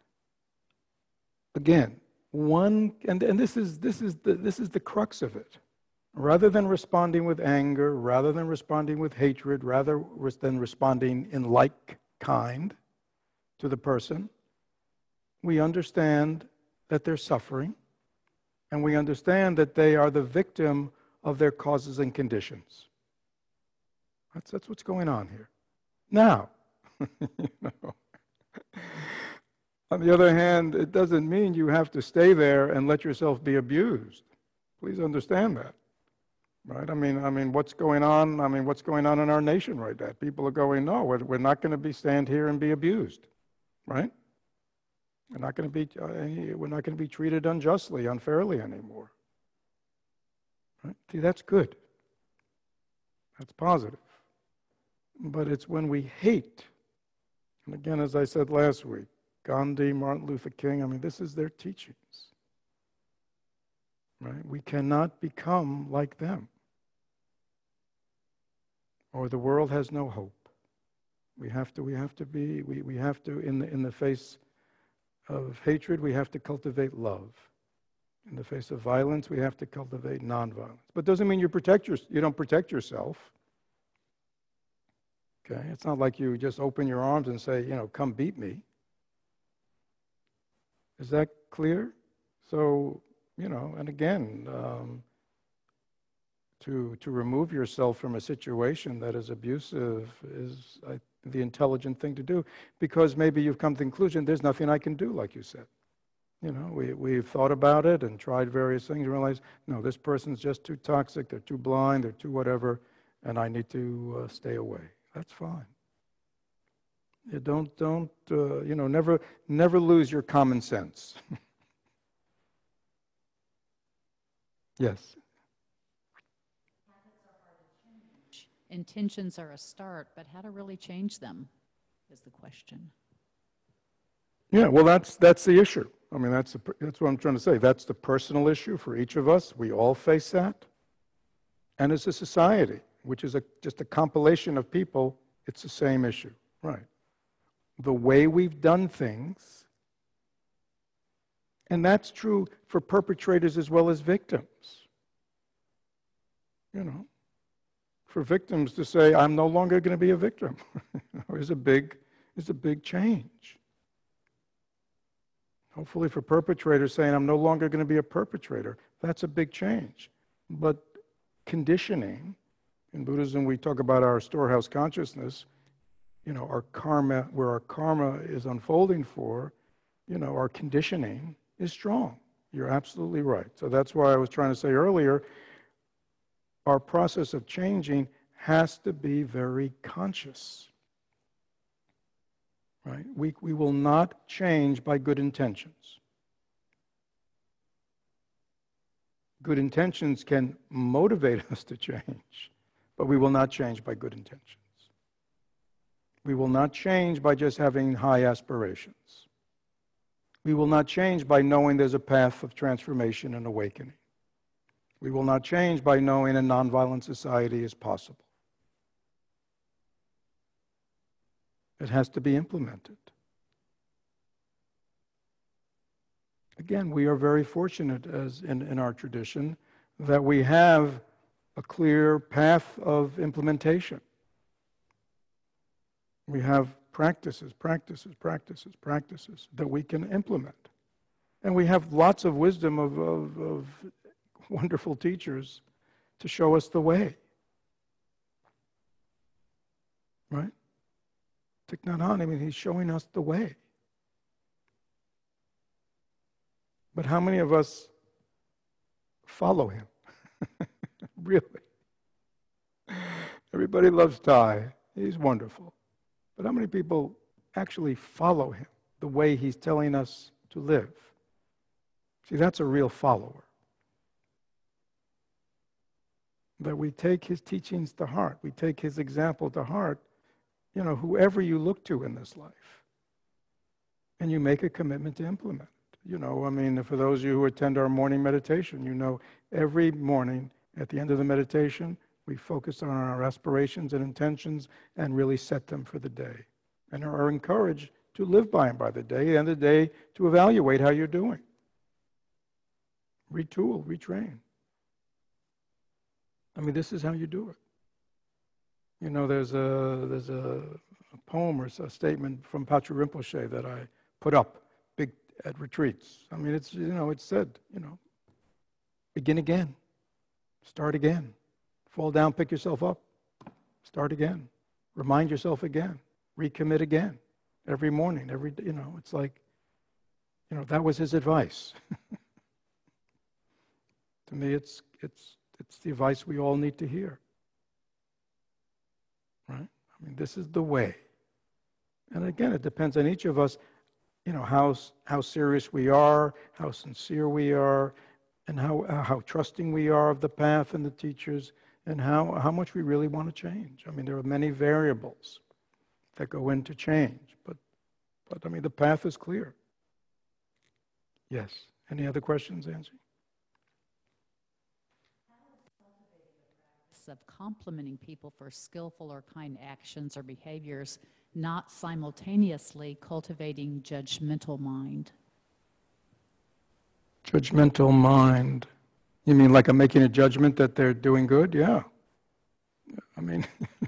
Again, and this is the crux of it. Rather than responding with anger, rather than responding with hatred, rather than responding in like kind to the person, we understand that they're suffering, and we understand that they are the victim of their causes and conditions. That's what's going on here. Now, you know, on the other hand, it doesn't mean you have to stay there and let yourself be abused. Please understand that, right? I mean, what's going on? I mean, what's going on in our nation right now? People are going, no, we're not going to stand here and be abused, right? We're not going to be treated unjustly, unfairly anymore. Right? See, that's good. That's positive. But it's when we hate, and again, as I said last week, Gandhi, Martin Luther King, I mean, this is their teachings. Right? We cannot become like them, or the world has no hope. We have to in the face of hatred, we have to cultivate love. In the face of violence, we have to cultivate nonviolence. But it doesn't mean you don't protect yourself. Okay? It's not like you just open your arms and say, you know, come beat me. Is that clear? So, you know, and again, to remove yourself from a situation that is abusive is the intelligent thing to do, because maybe you've come to the conclusion there's nothing I can do, like you said. You know, we've thought about it and tried various things and realized, no, this person's just too toxic, they're too blind, they're too whatever, and I need to stay away. That's fine. You don't you know, never lose your common sense. Yes.
Intentions are a start, but how to really change them is the question.
Yeah, well, that's the issue. I mean, that's what I'm trying to say. That's the personal issue for each of us. We all face that. And as a society, which is just a compilation of people, it's the same issue, right? The way we've done things, and that's true for perpetrators as well as victims. You know, for victims to say, I'm no longer going to be a victim is a big change. Hopefully for perpetrators saying, I'm no longer going to be a perpetrator, that's a big change. But conditioning, in Buddhism we talk about our storehouse consciousness, you know, our karma, where our karma is unfolding for, you know, our conditioning is strong. You're absolutely right. So that's why I was trying to say earlier, our process of changing has to be very conscious. right? We will not change by good intentions. Good intentions can motivate us to change, but we will not change by good intentions. We will not change by just having high aspirations. We will not change by knowing there's a path of transformation and awakening. We will not change by knowing a nonviolent society is possible. It has to be implemented. Again, we are very fortunate as in our tradition that we have a clear path of implementation. We have practices that we can implement. And we have lots of wisdom of wonderful teachers to show us the way. Right? Thich Nhat Hanh, I mean, he's showing us the way. But how many of us follow him? Really? Everybody loves Thai. He's wonderful. But how many people actually follow him, the way he's telling us to live? See, that's a real follower. That we take his teachings to heart. We take his example to heart, you know, whoever you look to in this life. And you make a commitment to implement it. You know, I mean, for those of you who attend our morning meditation, you know, every morning at the end of the meditation, we focus on our aspirations and intentions and really set them for the day. And are encouraged to live by them by the day, and the day to evaluate how you're doing. Retool, retrain. I mean, this is how you do it. You know, there's a poem or a statement from Patrul Rinpoche that I put up big at retreats. I mean, it's, you know, it said, you know, begin again, start again, fall down, pick yourself up, start again, remind yourself again, recommit again, every morning, every, you know, it's like, you know, that was his advice. To me, it's the advice we all need to hear. Right? I mean, this is the way. And again, it depends on each of us, you know, how serious we are, how sincere we are, and how trusting we are of the path and the teachers, and how much we really want to change. I mean, there are many variables that go into change, but I mean, the path is clear. Yes. Any other questions, Angie?
Of complimenting people for skillful or kind actions or behaviors, not simultaneously cultivating judgmental mind.
Judgmental mind. You mean like I'm making a judgment that they're doing good? Yeah. I mean,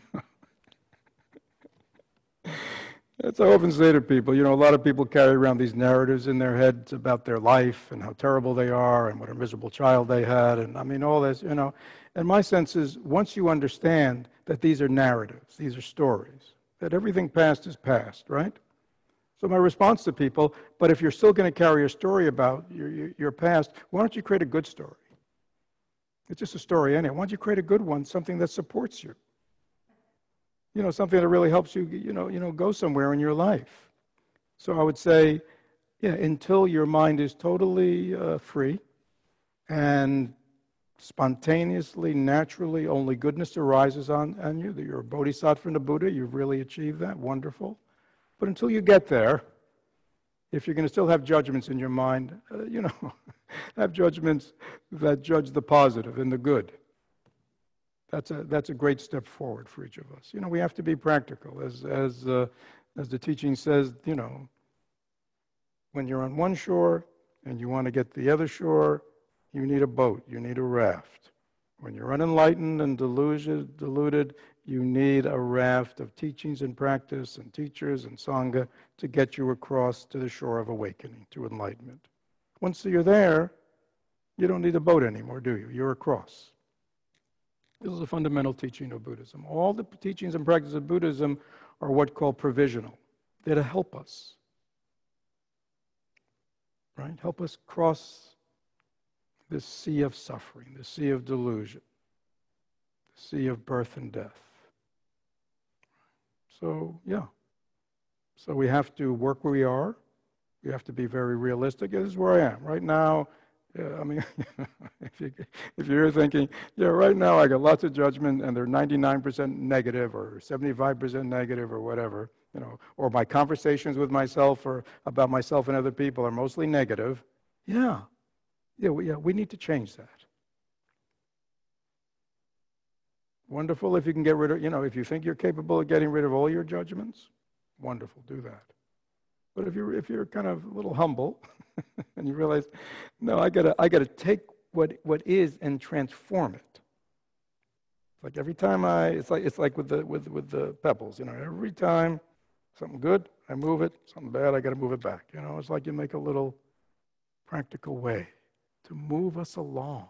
that's what I often say to people. You know, a lot of people carry around these narratives in their heads about their life and how terrible they are and what a miserable child they had. And I mean, all this, you know. And my sense is, once you understand that these are narratives, these are stories, that everything past is past, right? So my response to people, but if you're still going to carry a story about your past, why don't you create a good story? It's just a story anyway. Why don't you create a good one, something that supports you? You know, something that really helps you, you know, go somewhere in your life. So I would say, yeah, until your mind is totally free and spontaneously, naturally, only goodness arises on you, that you're a bodhisattva and a Buddha, you've really achieved that, wonderful. But until you get there, if you're going to still have judgments in your mind, you know, have judgments that judge the positive and the good. That's a great step forward for each of us. You know, we have to be practical. As the teaching says, you know, when you're on one shore and you want to get to the other shore, you need a boat, you need a raft. When you're unenlightened and deluded, you need a raft of teachings and practice and teachers and Sangha to get you across to the shore of awakening, to enlightenment. Once you're there, you don't need a boat anymore, do you? You're across. This is a fundamental teaching of Buddhism. All the teachings and practices of Buddhism are what called provisional. They're to help us, right? Help us cross this sea of suffering, the sea of delusion, the sea of birth and death. So, yeah. So we have to work where we are. We have to be very realistic. This is where I am. Right now, I mean, if you're thinking, yeah, right now I got lots of judgment and they're 99% negative or 75% negative or whatever, or my conversations with myself or about myself and other people are mostly negative. Yeah, we need to change that. Wonderful if you can get rid of, if you think you're capable of getting rid of all your judgments, wonderful, do that. But if you're kind of a little humble and you realize, no, I gotta take what is and transform it. It's like every time it's like with the pebbles, every time something good, I move it, something bad, I gotta move it back. It's like you make a little practical way to move us along.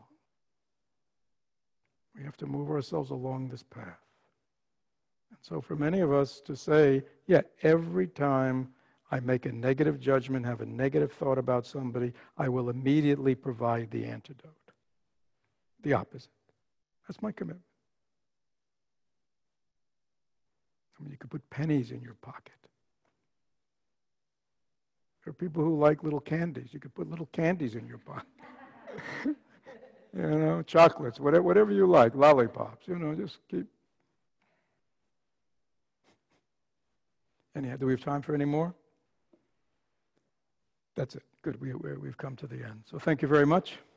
We have to move ourselves along this path. And so for many of us to say, yeah, every time I make a negative judgment, have a negative thought about somebody, I will immediately provide the antidote, the opposite. That's my commitment. I mean, you could put pennies in your pocket. There are people who like little candies. You could put little candies in your pocket. Chocolates, whatever you like, lollipops, just keep. Anyhow, do we have time for any more? That's it. Good. We've come to the end. So thank you very much.